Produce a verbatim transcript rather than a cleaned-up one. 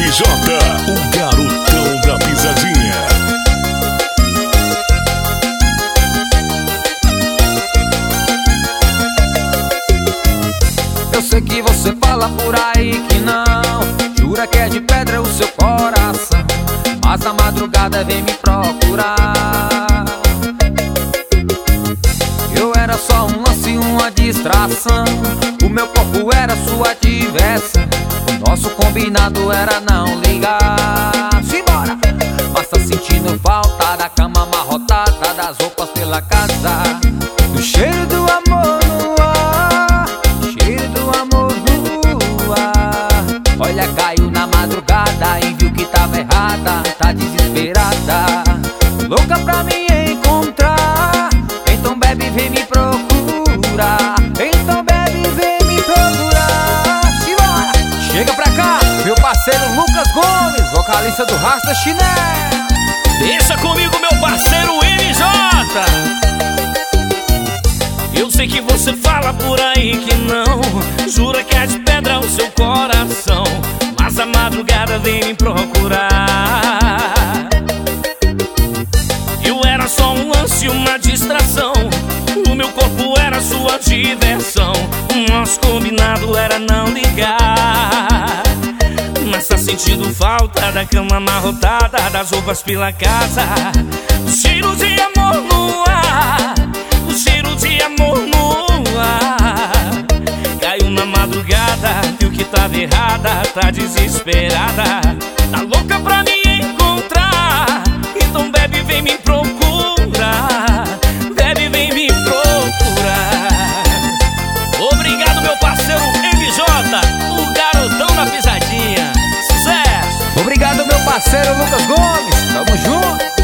J, o garotão da pisadinha. Eu sei que você fala por aí que não, jura que é de pedra o seu coração, mas na madrugada vem me procurar. Eu era só um lance, uma distração, o meu corpo era sua diversão, o nosso combinado era não ligar. Simbora! Mas tá sentindo falta da cama amarrotada, das roupas pela casa, do cheiro do amor no ar, cheiro do amor no ar. Olha, caiu na madrugada e viu que tava errada, tá desesperada, louca pra me encontrar. Então bebe, vem me procurar, então bebe, vem me procurar. Simbora! Chega pra cá, meu parceiro Lucas Gomes, vocalista do Rasta Chinelo. Deixa comigo, meu parceiro M J. Eu sei que você fala por aí que não, jura que é de pedra o seu coração, mas a madrugada vem me procurar. Eu era só um lance, uma distração, o meu corpo era sua diversão, o nosso combinado era não ligar. Mas tá sentindo falta da cama amarrotada, das roupas pela casa, do cheiro de amor no ar, do cheiro de amor no ar. Caiu na madrugada, viu que tava errada, tá desesperada, tá louca pra me encontrar. Então bebe, vem me procurar, bebe, vem me procurar. Obrigado, meu parceiro M J, o garotão da pisadinha. Sucesso! Obrigado, meu parceiro Lucas Gomes, tamo junto.